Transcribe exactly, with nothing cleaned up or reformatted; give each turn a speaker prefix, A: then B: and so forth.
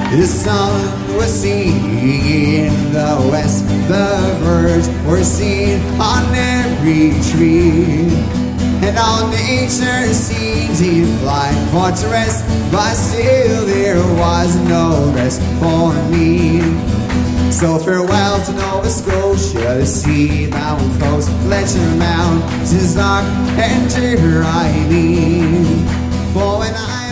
A: The sun was seen in the west, the birds were seen on every tree, and all nature seemed in blind fortress, but still there was no rest for me. So farewell to Nova Scotia, the sea, mountain coast, let your mountains knock and dry me. For when I